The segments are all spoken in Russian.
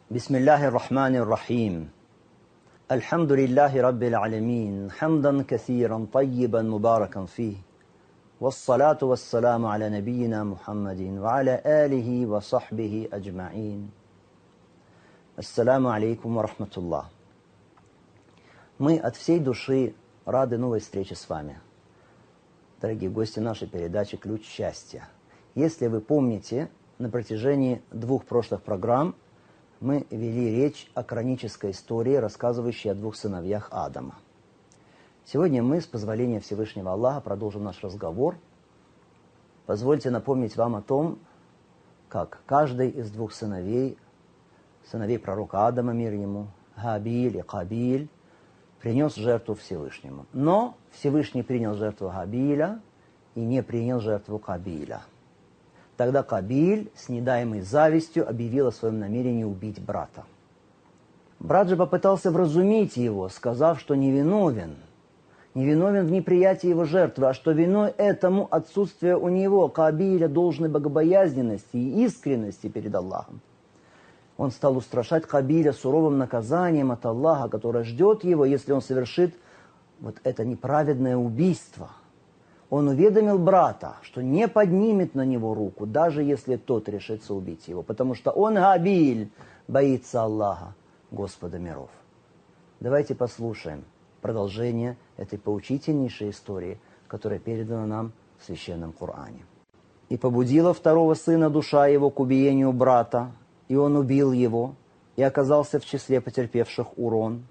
بسم الله الرحمن الرحيم الحمد لله رب العالمين حمدا كثيرا طيبا مباركا فيه والصلاة والسلام على نبينا محمد وعلى آله وصحبه أجمعين. Ассаламу алейкум ва рахматуллах. Мы от всей души рады новой встрече с вами, дорогие гости нашей передачи «Ключ счастья». Если вы помните, на протяжении 2 прошлых программ мы вели речь о коранической истории, рассказывающей о 2 сыновьях Адама. Сегодня мы, с позволения Всевышнего Аллаха, продолжим наш разговор. Позвольте напомнить вам о том, как каждый из 2 сыновей пророка Адама, мир ему, Габиль и Кабиль, принес жертву Всевышнему. Но Всевышний принял жертву Габиля и не принял жертву Кабиля. Тогда Кабиль, с недаемой завистью, объявил о своем намерении убить брата. Брат же попытался вразумить его, сказав, что невиновен в неприятии его жертвы, а что виной этому отсутствие у него, Кабиля, должной богобоязненности и искренности перед Аллахом. Он стал устрашать Кабиля суровым наказанием от Аллаха, которое ждет его, если он совершит вот это неправедное убийство. Он уведомил брата, что не поднимет на него руку, даже если тот решится убить его, потому что он, Габиль, боится Аллаха, Господа миров. Давайте послушаем продолжение этой поучительнейшей истории, которая передана нам в Священном Коране. «И побудила 2-го сына душа его к убиению брата, и он убил его, и оказался в числе потерпевших урон.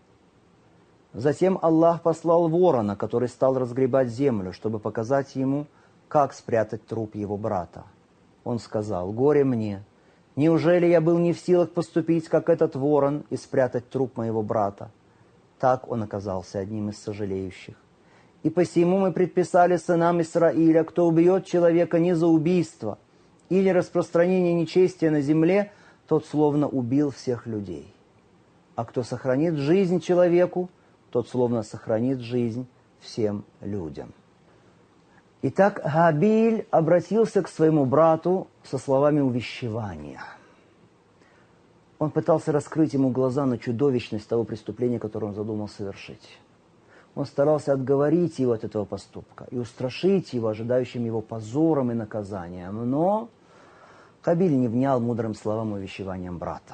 Затем Аллах послал ворона, который стал разгребать землю, чтобы показать ему, как спрятать труп его брата. Он сказал: «Горе мне! Неужели я был не в силах поступить, как этот ворон, и спрятать труп моего брата?» Так он оказался одним из сожалеющих. «И посему мы предписали сынам Исраиля, кто убьет человека не за убийство или распространение нечестия на земле, тот словно убил всех людей. А кто сохранит жизнь человеку, тот словно сохранит жизнь всем людям». Итак, Габиль обратился к своему брату со словами увещевания. Он пытался раскрыть ему глаза на чудовищность того преступления, которое он задумал совершить. Он старался отговорить его от этого поступка и устрашить его ожидающим его позором и наказанием. Но Кабиль не внял мудрым словам и увещеваниям брата.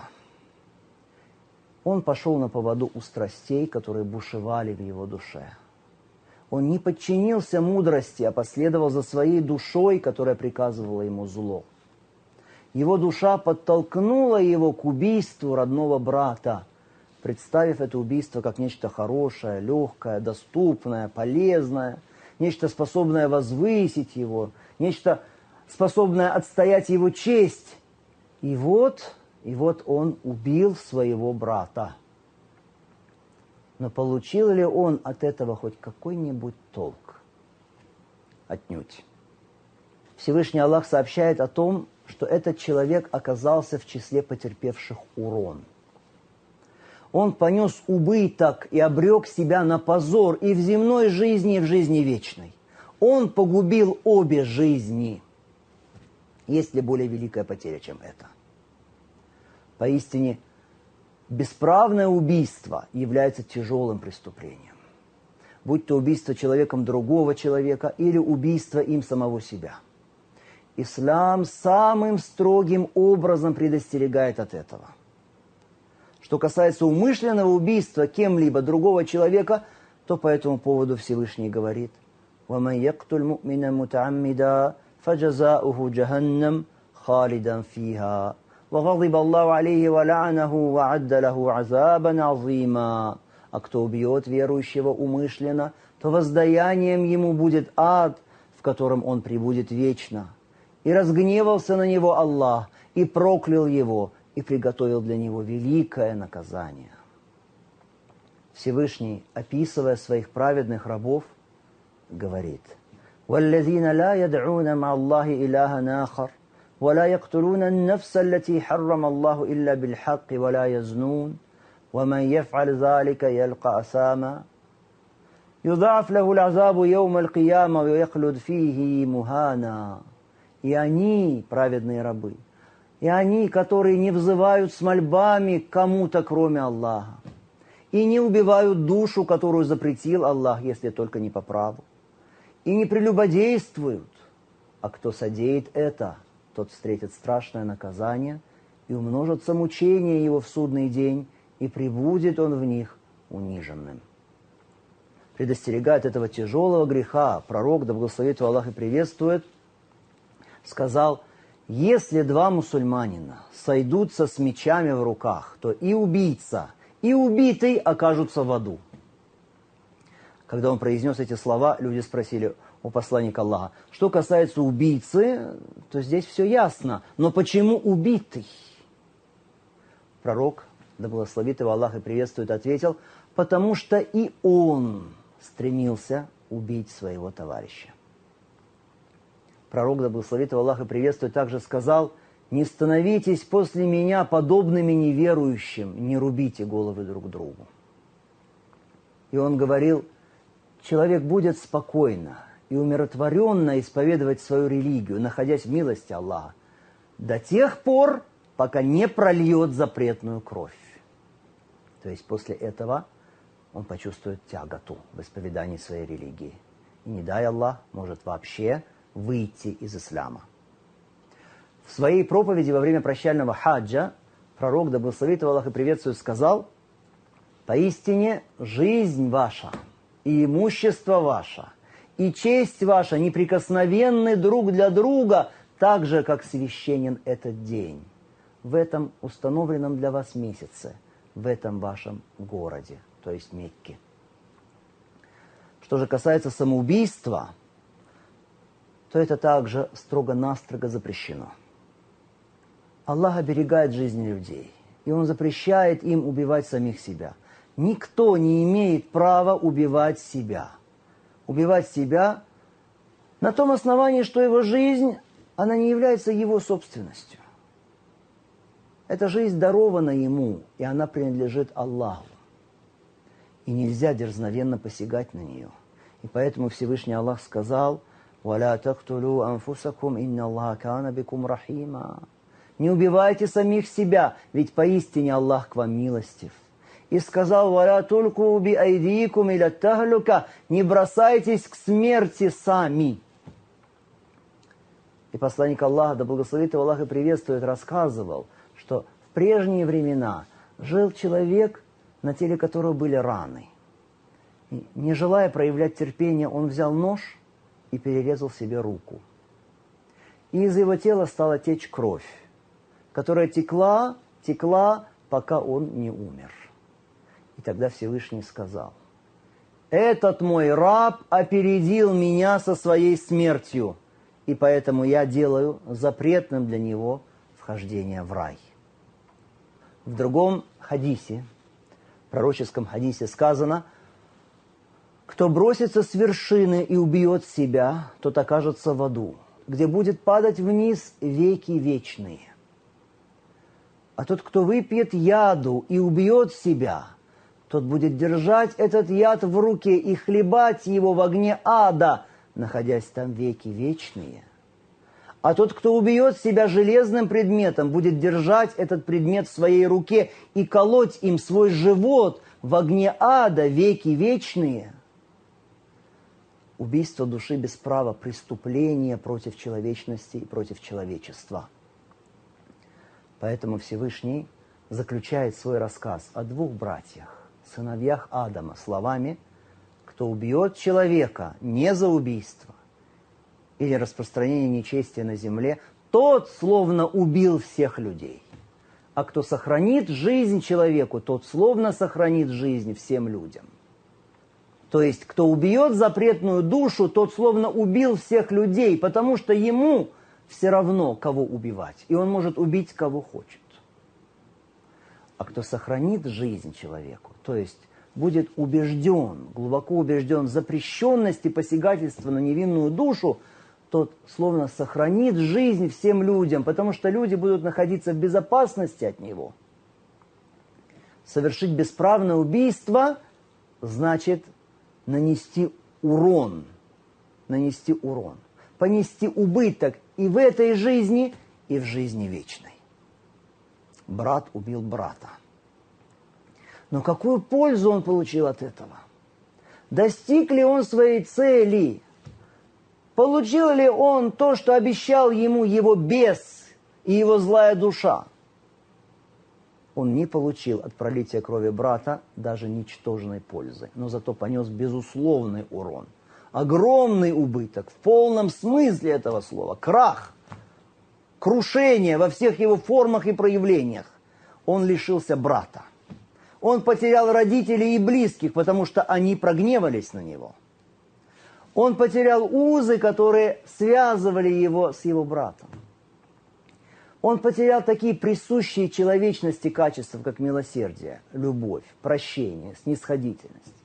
Он пошел на поводу у страстей, которые бушевали в его душе. Он не подчинился мудрости, а последовал за своей душой, которая приказывала ему зло. Его душа подтолкнула его к убийству родного брата, представив это убийство как нечто хорошее, легкое, доступное, полезное, нечто способное возвысить его, нечто способное отстоять его честь. И вот он убил своего брата. Но получил ли он от этого хоть какой-нибудь толк? Отнюдь. Всевышний Аллах сообщает о том, что этот человек оказался в числе потерпевших урон. Он понес убыток и обрек себя на позор и в земной жизни, и в жизни вечной. Он погубил обе жизни. Есть ли более великая потеря, чем это? Поистине, бесправное убийство является тяжелым преступлением. Будь то убийство человеком другого человека или убийство им самого себя. Ислам самым строгим образом предостерегает от этого. Что касается умышленного убийства кем-либо другого человека, то по этому поводу Всевышний говорит: «وَمَنْ يَقْتُلْ مُؤْمِنًا مُتَعَمِّدًا فَجَزَاؤُهُ جَهَنَّمْ خَالِدًا فِيهَا وَغَضِبَ اللَّهُ عَلَيْهِ وَلَعَنَهُ وَعَدَّ لَهُ عَذَابًا عَظِيمًا». А кто убьет верующего умышленно, то воздаянием ему будет ад, в котором он пребудет вечно. И разгневался на него Аллах, и проклял его, и приготовил для него великое наказание. Всевышний, описывая своих праведных рабов, говорит: «وَالَّذِينَ لَا يَدْعُونَ مَعَ اللَّهِ إِلَهًا آخَرَ وَلَا يَقْتُلُونَ النَّفْسَ الَّتِي حَرَّمَ اللَّهُ إِلَّا بِالْحَقِّ وَلَا يَزْنُونَ وَمَنْ يَفْعَلْ ذَلِكَ يَلْقَ أَثَامًا يُضَاعَفْ لَهُ الْعَذَابُ يَوْمَ الْقِيَامَةِ وَيَخْلُدْ فِيهِ مُهَانًا». И они, праведные рабы, и они, которые не взывают с мольбами к кому-то, кроме Аллаха, и не убивают душу, которую запретил Аллах, если только не по праву, и не прелюбодействуют, а кто содеет это, тот встретит страшное наказание, и умножатся мучения его в судный день, и пребудет он в них униженным. Предостерегает этого тяжелого греха пророк, да благословит его Аллах и приветствует, сказал: если два мусульманина сойдутся с мечами в руках, то и убийца, и убитый окажутся в аду. Когда он произнес эти слова, люди спросили у посланника Аллаха: что касается убийцы, то здесь все ясно, но почему убитый? Пророк, да благословит его Аллах и приветствует, ответил: потому что и он стремился убить своего товарища. Пророк, да благословит его Аллах и приветствует, также сказал: не становитесь после меня подобными неверующим, не рубите головы друг другу. И он говорил: человек будет спокойно и умиротворенно исповедовать свою религию, находясь в милости Аллаха, до тех пор, пока не прольет запретную кровь. То есть после этого он почувствует тяготу в исповедании своей религии. И не дай Аллах, может вообще выйти из ислама. В своей проповеди во время прощального хаджа пророк, да благословит его Аллах и приветствует, сказал: поистине жизнь ваша и имущество ваше, и честь ваша неприкосновенны друг для друга, так же, как священен этот день, в этом установленном для вас месяце, в этом вашем городе, то есть Мекке. Что же касается самоубийства, то это также строго-настрого запрещено. Аллах оберегает жизни людей, и Он запрещает им убивать самих себя. Никто не имеет права убивать себя. Убивать себя на том основании, что его жизнь, она не является его собственностью. Эта жизнь дарована ему, и она принадлежит Аллаху. И нельзя дерзновенно посягать на нее. И поэтому Всевышний Аллах сказал: «Валя тактулу анфусакум, инна Аллаха кана бикум рахима». Не убивайте самих себя, ведь поистине Аллах к вам милостив. И сказал: «Валя тульку би айдикум иля тахлюка». Не бросайтесь к смерти сами. И посланник Аллаха, да благословит его Аллах и приветствует, рассказывал, что в прежние времена жил человек, на теле которого были раны. И, не желая проявлять терпение, он взял нож и перерезал себе руку. И из его тела стала течь кровь, которая текла, пока он не умер. И тогда Всевышний сказал: «Этот мой раб опередил меня со своей смертью, и поэтому я делаю запретным для него вхождение в рай». В другом хадисе, пророческом хадисе сказано: «Кто бросится с вершины и убьет себя, тот окажется в аду, где будет падать вниз веки вечные. А тот, кто выпьет яду и убьет себя, тот будет держать этот яд в руке и хлебать его в огне ада, находясь там веки вечные. А тот, кто убьет себя железным предметом, будет держать этот предмет в своей руке и колоть им свой живот в огне ада веки вечные». Убийство души без права – преступление против человечности и против человечества. Поэтому Всевышний заключает свой рассказ о двух братьях, сыновьях Адама, словами: «Кто убьет человека не за убийство или распространение нечестия на земле, тот словно убил всех людей. А кто сохранит жизнь человеку, тот словно сохранит жизнь всем людям». То есть, кто убьет запретную душу, тот словно убил всех людей, потому что ему все равно, кого убивать, и он может убить, кого хочет. А кто сохранит жизнь человеку, то есть будет убежден, глубоко убежден в запрещенности посягательства на невинную душу, тот словно сохранит жизнь всем людям, потому что люди будут находиться в безопасности от него. Совершить бесправное убийство значит нанести урон, понести убыток и в этой жизни, и в жизни вечной. Брат убил брата. Но какую пользу он получил от этого? Достиг ли он своей цели? Получил ли он то, что обещал ему его бес и его злая душа? Он не получил от пролития крови брата даже ничтожной пользы, но зато понес безусловный урон. Огромный убыток в полном смысле этого слова. Крах, крушение во всех его формах и проявлениях. Он лишился брата. Он потерял родителей и близких, потому что они прогневались на него. Он потерял узы, которые связывали его с его братом. Он потерял такие присущие человечности качества, как милосердие, любовь, прощение, снисходительность.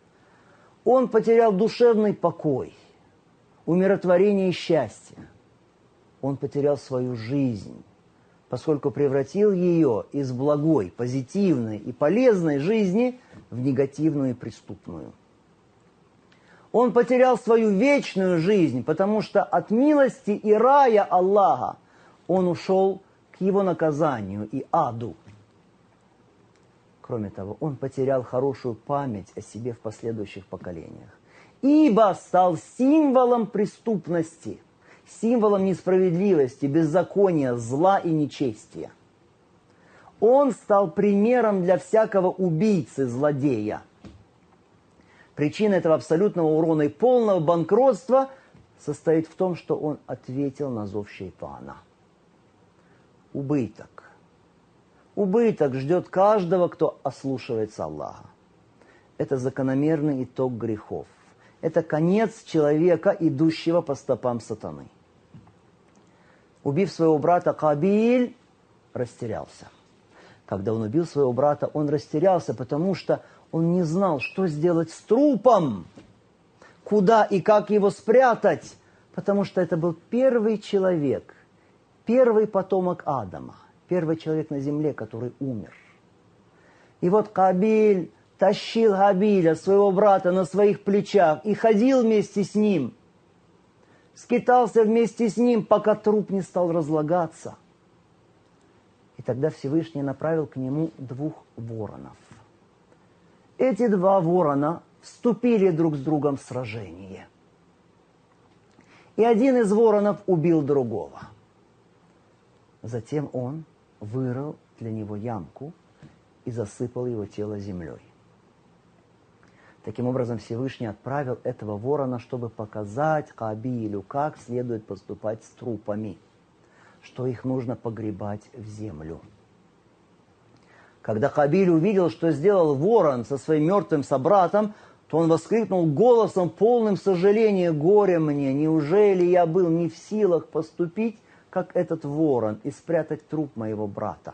Он потерял душевный покой, умиротворение и счастье. Он потерял свою жизнь, поскольку превратил ее из благой, позитивной и полезной жизни в негативную и преступную. Он потерял свою вечную жизнь, потому что от милости и рая Аллаха он ушел к его наказанию и аду. Кроме того, он потерял хорошую память о себе в последующих поколениях, ибо стал символом преступности, символом несправедливости, беззакония, зла и нечестия. Он стал примером для всякого убийцы, злодея. Причина этого абсолютного урона и полного банкротства состоит в том, что он ответил на зов шайтана. Убыток. Убыток ждет каждого, кто ослушивается Аллаха. Это закономерный итог грехов. Это конец человека, идущего по стопам сатаны. Убив своего брата, Кабиль растерялся. Когда он убил своего брата, он растерялся, потому что он не знал, что сделать с трупом, куда и как его спрятать, потому что это был первый человек, первый потомок Адама, первый человек на земле, который умер. И вот Кабиль тащил Хабиля, своего брата, на своих плечах и ходил вместе с ним, скитался вместе с ним, пока труп не стал разлагаться. И тогда Всевышний направил к нему 2 воронов. Эти 2 ворона вступили друг с другом в сражение. И один из воронов убил другого. Затем он вырыл для него ямку и засыпал его тело землей. Таким образом, Всевышний отправил этого ворона, чтобы показать Кабилю, как следует поступать с трупами, что их нужно погребать в землю. Когда Кабиль увидел, что сделал ворон со своим мертвым собратом, то он воскликнул голосом, полным сожаления: «Горе мне! Неужели я был не в силах поступить, как этот ворон, и спрятать труп моего брата?»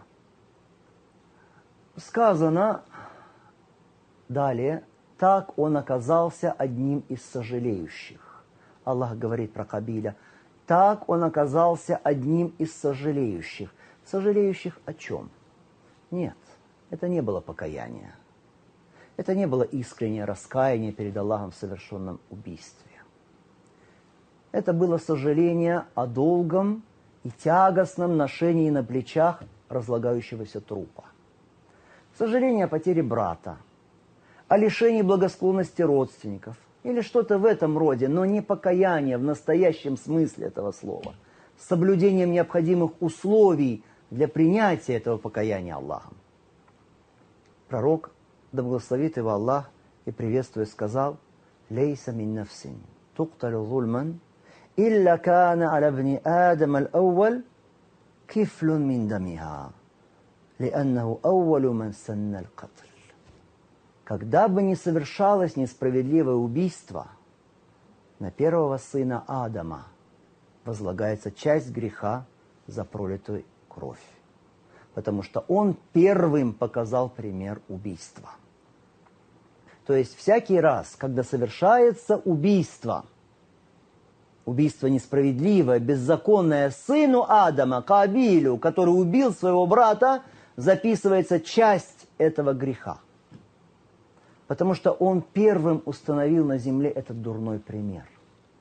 Сказано далее: «Так он оказался одним из сожалеющих». Аллах говорит про Кабиля: «Так он оказался одним из сожалеющих». Сожалеющих о чем? Нет, это не было покаяние. Это не было искреннее раскаяние перед Аллахом в совершенном убийстве. Это было сожаление о долгом и тягостном ношении на плечах разлагающегося трупа. Сожаление о потере брата, о лишении благосклонности родственников или что-то в этом роде, но не покаяние в настоящем смысле этого слова, с соблюдением необходимых условий для принятия этого покаяния Аллахом. Пророк, да благословит его Аллах и приветствуя, сказал: «Лейса мин нафсин тукталю зульман илля кана аля бни Адам аль-ауваль кифлун мин дамиха, лианнаху аувалю ман санна аль-катль». Когда бы ни совершалось несправедливое убийство, на первого сына Адама возлагается часть греха за пролитую кровь, потому что он первым показал пример убийства. То есть всякий раз, когда совершается убийство несправедливое, беззаконное сыну Адама, Кабилю, который убил своего брата, записывается часть этого греха. Потому что он первым установил на земле этот дурной пример.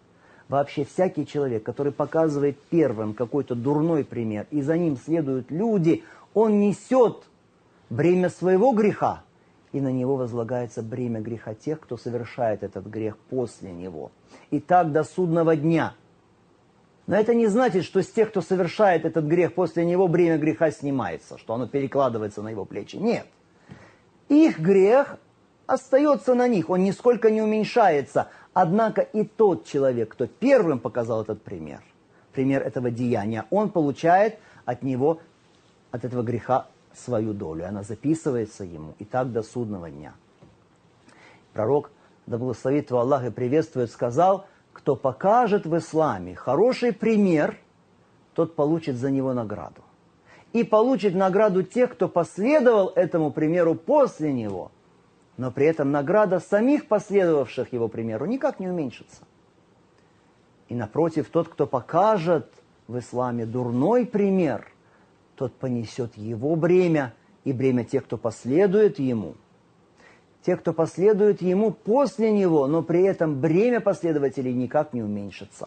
Вообще всякий человек, который показывает первым какой-то дурной пример, и за ним следуют люди, он несет бремя своего греха, и на него возлагается бремя греха тех, кто совершает этот грех после него. И так до судного дня. Но это не значит, что с тех, кто совершает этот грех после него, бремя греха снимается, что оно перекладывается на его плечи. Нет. Их грех остается на них, он нисколько не уменьшается. Однако и тот человек, кто первым показал этот пример этого деяния, он получает от него, от этого греха свою долю. Она записывается ему, и так до судного дня. Пророк, да благословит его Аллах и приветствует, сказал: кто покажет в исламе хороший пример, тот получит за него награду. И получит награду тех, кто последовал этому примеру после него. Но при этом награда самих последовавших его примеру никак не уменьшится. И напротив, тот, кто покажет в исламе дурной пример, тот понесет его бремя и бремя тех, кто последует ему. Те, кто последует ему после него, но при этом бремя последователей никак не уменьшится.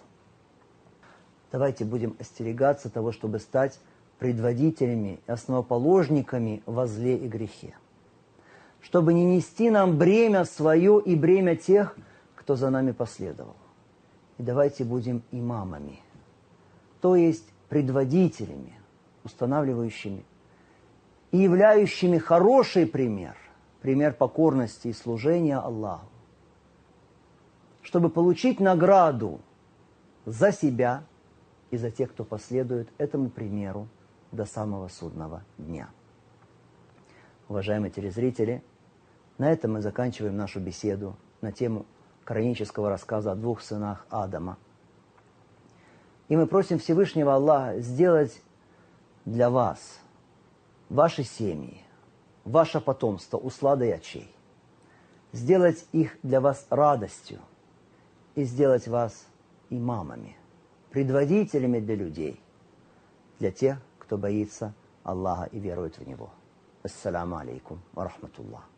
Давайте будем остерегаться того, чтобы стать предводителями и основоположниками во зле и грехе. Чтобы не нести нам бремя свое и бремя тех, кто за нами последовал. И давайте будем имамами, то есть предводителями, устанавливающими и являющими хороший пример покорности и служения Аллаху, чтобы получить награду за себя и за тех, кто последует этому примеру до самого судного дня. Уважаемые телезрители, на этом мы заканчиваем нашу беседу на тему коранического рассказа о двух сынах Адама. И мы просим Всевышнего Аллаха сделать для вас, ваши семьи, ваше потомство усладой очей, сделать их для вас радостью и сделать вас имамами, предводителями для людей, для тех, кто боится Аллаха и верует в Него. Ассаламу алейкум ва рахматуллах.